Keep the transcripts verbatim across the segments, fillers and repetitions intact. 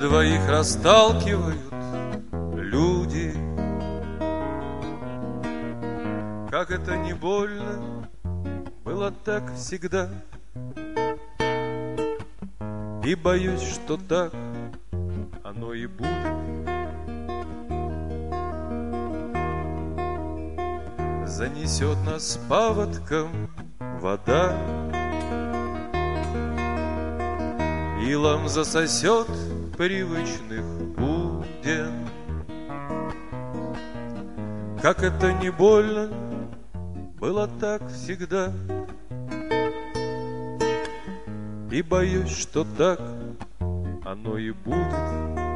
двоих расталкивают люди. Как это не больно, было так всегда. И боюсь, что так оно и будет. Занесет нас паводком вода, илом засосет привычных буден. Как это не больно, было так всегда. И боюсь, что так оно и будет.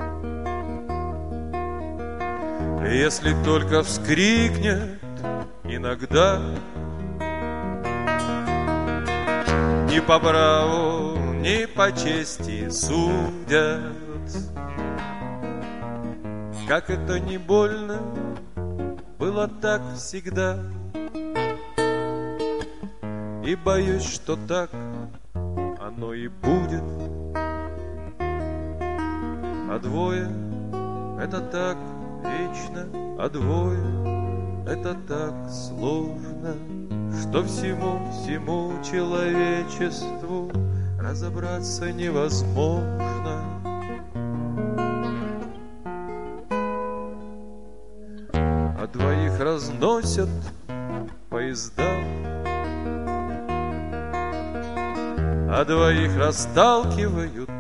Если только вскрикнет иногда, ни по праву, ни по чести судят. Как это не больно, было так всегда. И боюсь, что так оно и будет. А двое — это так вечно, а двое — это так сложно, что всему-всему человечеству разобраться невозможно. А двоих разносят поезда, а двоих расталкивают